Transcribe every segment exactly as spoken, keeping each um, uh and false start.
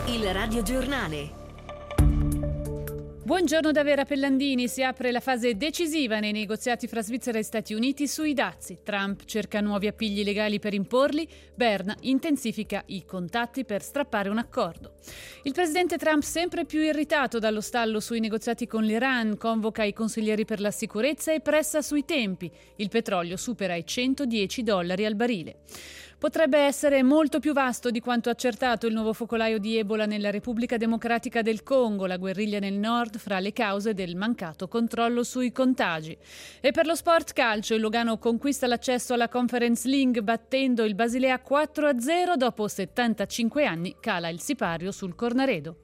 Il radiogiornale. Buongiorno da Vera Pellandini. Si apre la fase decisiva nei negoziati fra Svizzera e Stati Uniti sui dazi. Trump cerca nuovi appigli legali per imporli. Berna intensifica i contatti per strappare un accordo. Il presidente Trump, sempre più irritato dallo stallo sui negoziati con l'Iran, convoca i consiglieri per la sicurezza e pressa sui tempi. Il petrolio supera i centodieci dollari al barile. Potrebbe essere molto più vasto di quanto accertato il nuovo focolaio di Ebola nella Repubblica Democratica del Congo, la guerriglia nel nord, fra le cause del mancato controllo sui contagi. E per lo sport calcio, il Lugano conquista l'accesso alla Conference League battendo il Basilea quattro a zero, dopo settantacinque anni cala il sipario sul Cornaredo.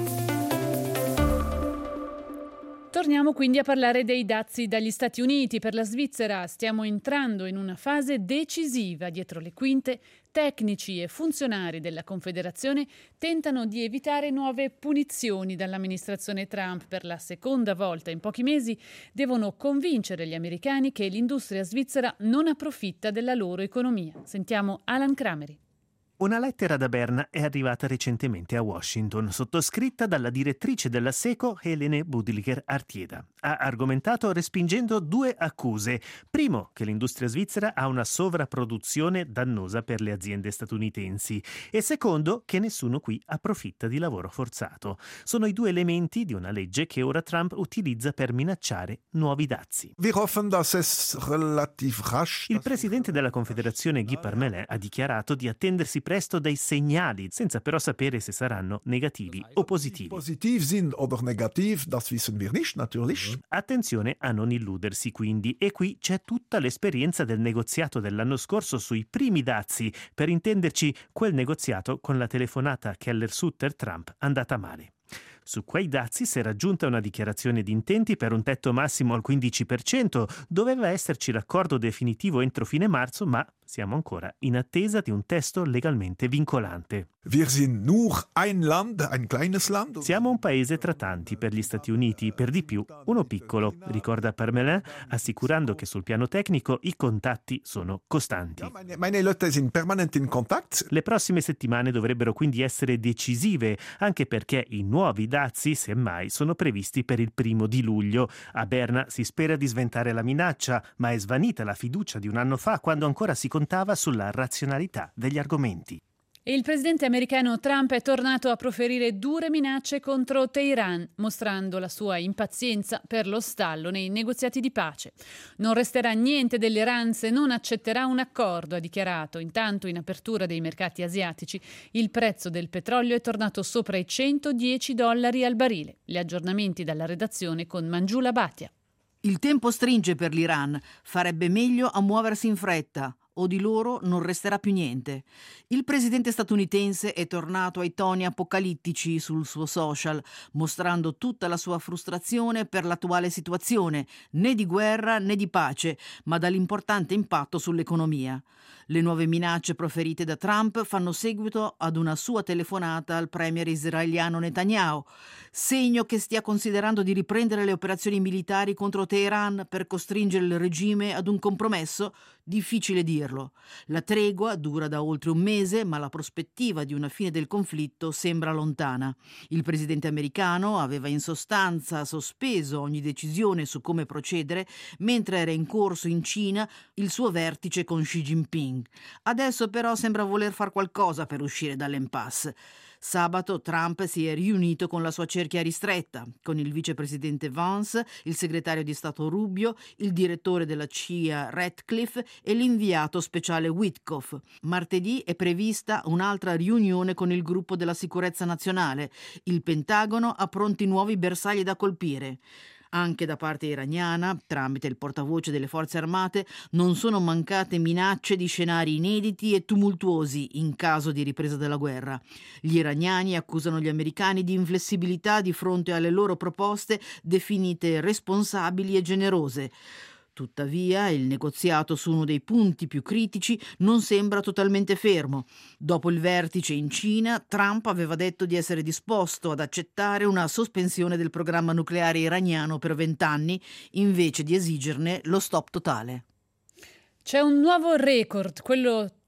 Torniamo quindi a parlare dei dazi dagli Stati Uniti. Per la Svizzera stiamo entrando in una fase decisiva. Dietro le quinte, tecnici e funzionari della Confederazione tentano di evitare nuove punizioni dall'amministrazione Trump. Per la seconda volta in pochi mesi devono convincere gli americani che l'industria svizzera non approfitta della loro economia. Sentiamo Alan Crameri. Una lettera da Berna è arrivata recentemente a Washington, sottoscritta dalla direttrice della SECO, Helene Budliger-Artieda. Ha argomentato respingendo due accuse. Primo, che l'industria svizzera ha una sovrapproduzione dannosa per le aziende statunitensi. E secondo, che nessuno qui approfitta di lavoro forzato. Sono i due elementi di una legge che ora Trump utilizza per minacciare nuovi dazi. Wir hoffen, dass es relativ rasch... Il presidente della Confederazione, Guy Parmelin, ha dichiarato di attendersi presto dei segnali, senza però sapere se saranno negativi o positivi. Positiv sind oder negativ, das wissen wir nicht, natürlich. Attenzione a non illudersi quindi, e qui c'è tutta l'esperienza del negoziato dell'anno scorso sui primi dazi, per intenderci quel negoziato con la telefonata Keller-Sutter-Trump andata male. Su quei dazi si è raggiunta una dichiarazione di intenti per un tetto massimo al quindici per cento. Doveva esserci l'accordo definitivo entro fine marzo, ma siamo ancora in attesa di un testo legalmente vincolante. Wir sind nur ein Land, ein kleines Land. Siamo un paese tra tanti per gli Stati Uniti, per di più uno piccolo, ricorda Parmelin, assicurando che sul piano tecnico i contatti sono costanti. Ja, meine, meine Leute sind permanent in Kontakt. Le prossime settimane dovrebbero quindi essere decisive, anche perché i nuovi dazi, semmai, sono previsti per il primo di luglio. A Berna si spera di sventare la minaccia, ma è svanita la fiducia di un anno fa, quando ancora si contava sulla razionalità degli argomenti. E il presidente americano Trump è tornato a proferire dure minacce contro Teheran, mostrando la sua impazienza per lo stallo nei negoziati di pace. Non resterà niente dell'Iran se non accetterà un accordo, ha dichiarato. Intanto, in apertura dei mercati asiatici, il prezzo del petrolio è tornato sopra i centodieci dollari al barile. Gli aggiornamenti dalla redazione con Mangiula Bhatia. Il tempo stringe per l'Iran, farebbe meglio a muoversi in fretta. O di loro non resterà più niente. Il presidente statunitense è tornato ai toni apocalittici sul suo social, mostrando tutta la sua frustrazione per l'attuale situazione, né di guerra né di pace, ma dall'importante impatto sull'economia. Le nuove minacce proferite da Trump fanno seguito ad una sua telefonata al premier israeliano Netanyahu, segno che stia considerando di riprendere le operazioni militari contro Teheran per costringere il regime ad un compromesso. Difficile dirlo. La tregua dura da oltre un mese, ma la prospettiva di una fine del conflitto sembra lontana. Il presidente americano aveva in sostanza sospeso ogni decisione su come procedere mentre era in corso in Cina il suo vertice con Xi Jinping. Adesso però sembra voler far qualcosa per uscire dall'impasse. Sabato Trump si è riunito con la sua cerchia ristretta, con il vicepresidente Vance, il segretario di Stato Rubio, il direttore della C I A Ratcliffe e l'inviato speciale Witkoff. Martedì è prevista un'altra riunione con il gruppo della sicurezza nazionale. Il Pentagono ha pronti nuovi bersagli da colpire. Anche da parte iraniana, tramite il portavoce delle forze armate, non sono mancate minacce di scenari inediti e tumultuosi in caso di ripresa della guerra. Gli iraniani accusano gli americani di inflessibilità di fronte alle loro proposte definite responsabili e generose. Tuttavia, il negoziato su uno dei punti più critici non sembra totalmente fermo. Dopo il vertice in Cina, Trump aveva detto di essere disposto ad accettare una sospensione del programma nucleare iraniano per vent'anni, invece di esigerne lo stop totale. C'è un nuovo record, quello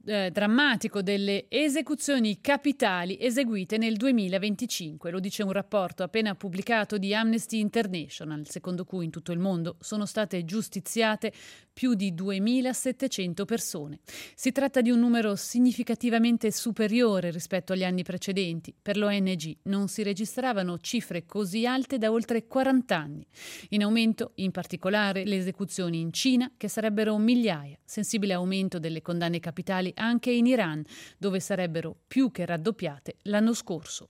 eh, drammatico delle esecuzioni capitali eseguite nel duemilaventicinque. Lo dice un rapporto appena pubblicato di Amnesty International, secondo cui in tutto il mondo sono state giustiziate più di duemilasettecento persone. Si tratta di un numero significativamente superiore rispetto agli anni precedenti. Per l'O N G non si registravano cifre così alte da oltre quaranta anni. In aumento, in particolare, le esecuzioni in Cina, che sarebbero migliaia. Sensibile aumento delle condanne capitali anche in Iran, dove sarebbero più che raddoppiate l'anno scorso.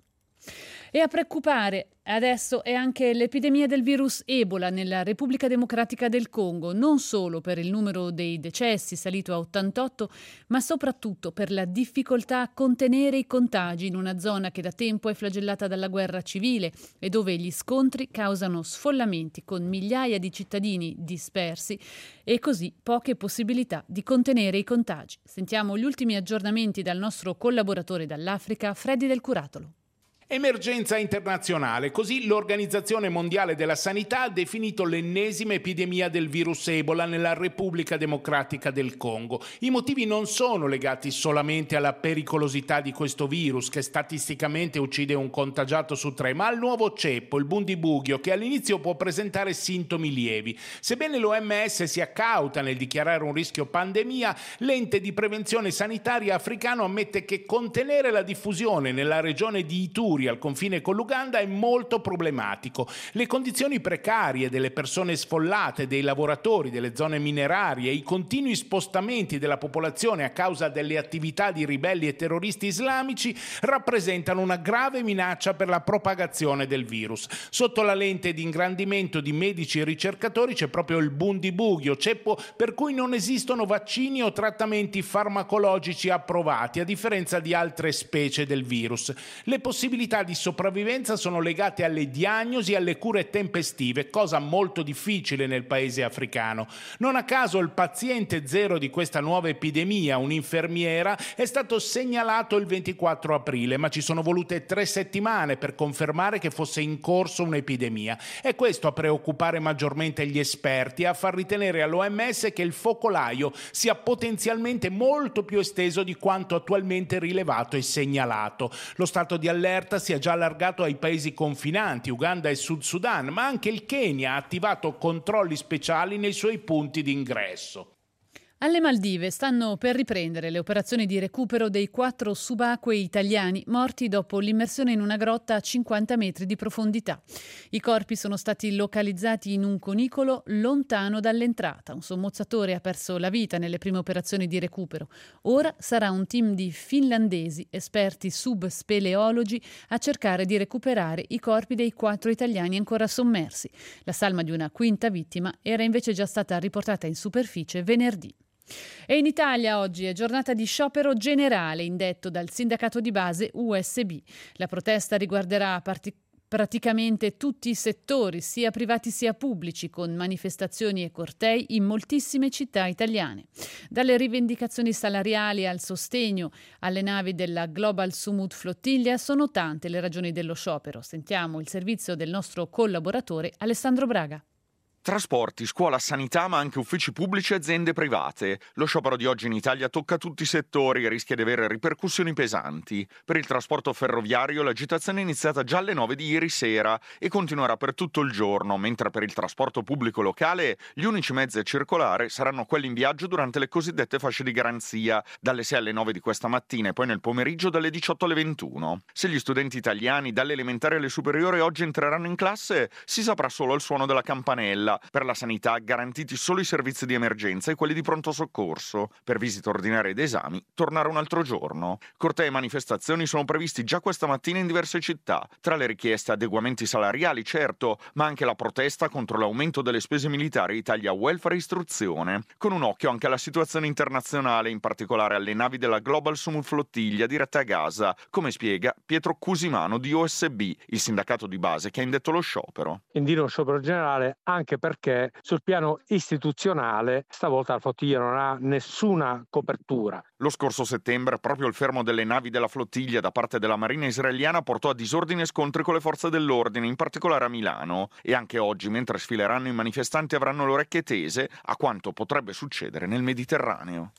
E a preoccupare adesso è anche l'epidemia del virus Ebola nella Repubblica Democratica del Congo, non solo per il numero dei decessi salito a ottantotto, ma soprattutto per la difficoltà a contenere i contagi in una zona che da tempo è flagellata dalla guerra civile e dove gli scontri causano sfollamenti con migliaia di cittadini dispersi e così poche possibilità di contenere i contagi. Sentiamo gli ultimi aggiornamenti dal nostro collaboratore dall'Africa, Freddy Del Curatolo. Emergenza internazionale, così l'Organizzazione Mondiale della Sanità ha definito l'ennesima epidemia del virus Ebola nella Repubblica Democratica del Congo. I motivi non sono legati solamente alla pericolosità di questo virus, che statisticamente uccide un contagiato su tre, ma al nuovo ceppo, il Bundibugyo, che all'inizio può presentare sintomi lievi. Sebbene l'O M S sia cauta nel dichiarare un rischio pandemia, l'ente di prevenzione sanitaria africano ammette che contenere la diffusione nella regione di Ituri al confine con l'Uganda è molto problematico. Le condizioni precarie delle persone sfollate, dei lavoratori delle zone minerarie e i continui spostamenti della popolazione a causa delle attività di ribelli e terroristi islamici rappresentano una grave minaccia per la propagazione del virus. Sotto la lente di ingrandimento di medici e ricercatori c'è proprio il Bundibugyo, ceppo per cui non esistono vaccini o trattamenti farmacologici approvati, a differenza di altre specie del virus. Le possibilità di sopravvivenza sono legate alle diagnosi e alle cure tempestive, cosa molto difficile nel paese africano. Non a caso il paziente zero di questa nuova epidemia, un'infermiera, è stato segnalato il ventiquattro aprile, ma ci sono volute tre settimane per confermare che fosse in corso un'epidemia. È questo a preoccupare maggiormente gli esperti e a far ritenere all'O M S che il focolaio sia potenzialmente molto più esteso di quanto attualmente rilevato e segnalato. Lo stato di allerta si è già allargato ai paesi confinanti, Uganda e Sud Sudan, ma anche il Kenya ha attivato controlli speciali nei suoi punti di ingresso. Alle Maldive stanno per riprendere le operazioni di recupero dei quattro subacquei italiani morti dopo l'immersione in una grotta a cinquanta metri di profondità. I corpi sono stati localizzati in un conicolo lontano dall'entrata. Un sommozzatore ha perso la vita nelle prime operazioni di recupero. Ora sarà un team di finlandesi, esperti subspeleologi, a cercare di recuperare i corpi dei quattro italiani ancora sommersi. La salma di una quinta vittima era invece già stata riportata in superficie venerdì. E in Italia oggi è giornata di sciopero generale indetto dal sindacato di base U S B. La protesta riguarderà partic- praticamente tutti i settori, sia privati sia pubblici, con manifestazioni e cortei in moltissime città italiane. Dalle rivendicazioni salariali al sostegno alle navi della Global Sumut Flottiglia sono tante le ragioni dello sciopero. Sentiamo il servizio del nostro collaboratore Alessandro Braga. Trasporti, scuola, sanità, ma anche uffici pubblici e aziende private. Lo sciopero di oggi in Italia tocca tutti i settori e rischia di avere ripercussioni pesanti. Per il trasporto ferroviario l'agitazione è iniziata già alle nove di ieri sera e continuerà per tutto il giorno, mentre per il trasporto pubblico locale gli unici mezzi a circolare saranno quelli in viaggio durante le cosiddette fasce di garanzia, dalle sei alle nove di questa mattina e poi nel pomeriggio dalle diciotto alle ventuno. Se gli studenti italiani dalle elementari alle superiori oggi entreranno in classe, si saprà solo il suono della campanella. Per la sanità garantiti solo i servizi di emergenza e quelli di pronto soccorso. Per visite ordinarie ed esami tornare un altro giorno. Cortei e manifestazioni sono previsti già questa mattina in diverse città. Tra le richieste adeguamenti salariali, certo, ma anche la protesta contro l'aumento delle spese militari Italia Welfare e Istruzione. Con un occhio anche alla situazione internazionale, in particolare alle navi della Global Sumut Flottiglia dirette a Gaza, come spiega Pietro Cusimano di O S B, il sindacato di base che ha indetto lo sciopero. Indire uno sciopero generale anche perché sul piano istituzionale stavolta la flottiglia non ha nessuna copertura. Lo scorso settembre proprio il fermo delle navi della flottiglia da parte della Marina israeliana portò a disordini e scontri con le forze dell'ordine, in particolare a Milano. E anche oggi, mentre sfileranno i manifestanti, avranno le orecchie tese a quanto potrebbe succedere nel Mediterraneo.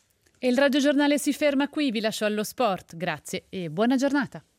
E il radiogiornale si ferma qui, vi lascio allo sport. Grazie e buona giornata.